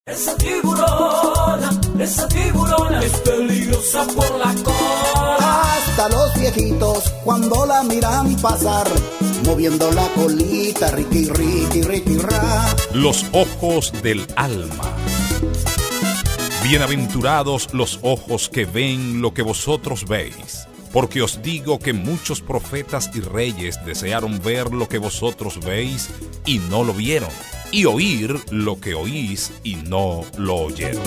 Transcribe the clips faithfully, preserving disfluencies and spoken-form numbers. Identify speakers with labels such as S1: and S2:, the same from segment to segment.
S1: Esa tiburona, esa tiburona es peligrosa por la cola.
S2: Hasta los viejitos cuando la miran pasar, moviendo la colita, riqui, riqui, riqui, ra.
S3: Los ojos del alma. Bienaventurados los ojos que ven lo que vosotros veis, porque os digo que muchos profetas y reyes desearon ver lo que vosotros veis y no lo vieron, y oír lo que oís y no lo oyeron.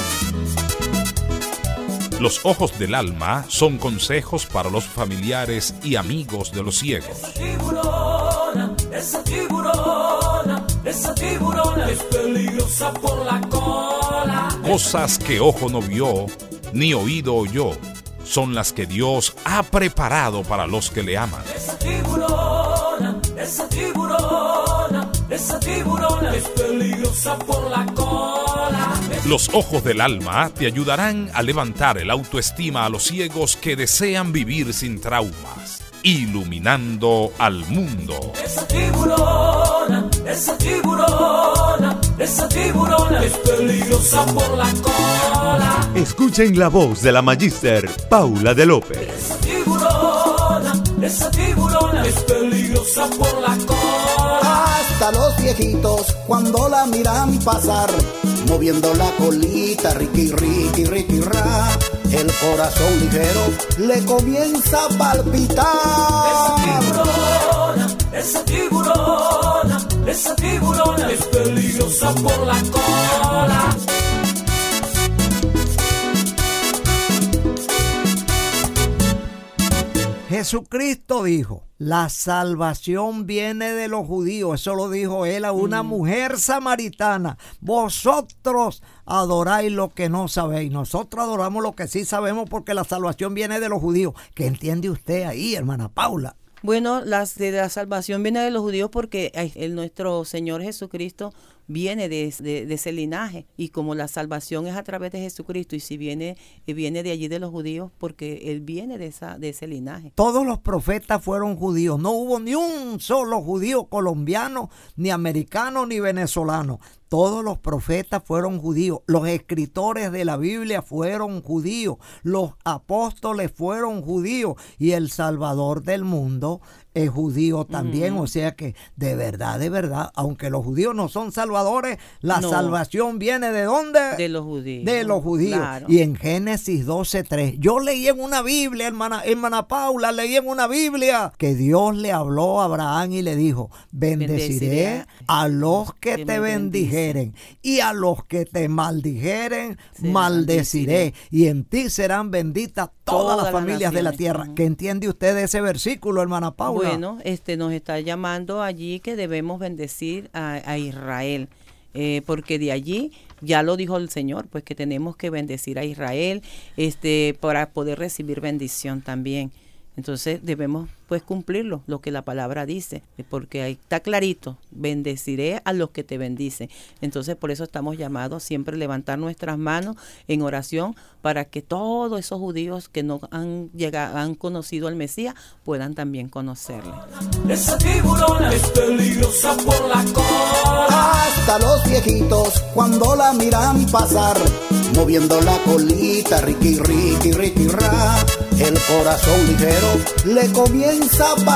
S3: Los ojos del alma son consejos para los familiares y amigos de los ciegos.
S1: Esa tiburona, esa tiburona, esa tiburona es peligrosa por la cola.
S3: Cosas que ojo no vio, ni oído oyó, son las que Dios ha preparado para los que le aman.
S1: Esa tiburona, esa tiburona, esa tiburona es peligrosa por la cola.
S3: Los ojos del alma te ayudarán a levantar el autoestima a los ciegos que desean vivir sin traumas, iluminando al mundo.
S1: Esa tiburona, esa tiburona, esa tiburona es peligrosa por la cola.
S4: Escuchen la voz de la Magíster Paula de López.
S1: Esa tiburona, esa tiburona es peligrosa por la cola.
S2: Hasta los viejitos cuando la miran pasar, moviendo la colita, riqui, riqui, riqui, ra. El corazón ligero le comienza a palpitar.
S1: Esa tiburona, esa tiburona, esa tiburona es peligrosa por la cola.
S5: Jesucristo dijo, la salvación viene de los judíos. Eso lo dijo él a una mm. mujer samaritana. Vosotros adoráis lo que no sabéis. Nosotros adoramos lo que sí sabemos porque la salvación viene de los judíos. ¿Qué entiende usted ahí, hermana Paula?
S6: Bueno, la, de la salvación viene de los judíos porque el, nuestro Señor Jesucristo viene de, de, de ese linaje, y como la salvación es a través de Jesucristo, y si viene viene de allí de los judíos, porque Él viene de, esa, de ese linaje.
S5: Todos los profetas fueron judíos, no hubo ni un solo judío colombiano, ni americano, ni venezolano. Todos los profetas fueron judíos, los escritores de la Biblia fueron judíos, los apóstoles fueron judíos, y el Salvador del mundo es judío también. Uh-huh. O sea que de verdad, de verdad, aunque los judíos no son salvadores, la no. salvación viene ¿de dónde?
S6: De los judíos.
S5: De los judíos. Claro. Y en Génesis doce tres, yo leí en una Biblia, hermana, hermana Paula, leí en una Biblia que Dios le habló a Abraham y le dijo, bendeciré, bendeciré a los que, que te bendijeren, y a los que te maldijeren, sí, maldeciré, y en ti serán benditas todas, todas las familias las de la tierra. ¿Qué entiende usted de ese versículo, hermana Paula?
S6: Bueno, este nos está llamando allí que debemos bendecir a, a Israel, eh, porque de allí ya lo dijo el Señor, pues que tenemos que bendecir a Israel, este, para poder recibir bendición también. Entonces debemos pues cumplirlo, lo que la palabra dice, porque ahí está clarito, bendeciré a los que te bendicen. Entonces por eso estamos llamados siempre a levantar nuestras manos en oración para que todos esos judíos que no han llegado, han conocido al Mesías, puedan también conocerle.
S1: Esa tiburona es peligrosa por la cola.
S2: Hasta los viejitos cuando la miran pasar, moviendo la colita, riqui, riqui, riqui, ra. El corazón ligero le comienza a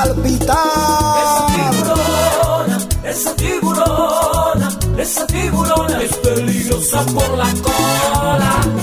S2: palpitar.
S1: Esa tiburona, esa tiburona, esa tiburona es peligrosa por la cola.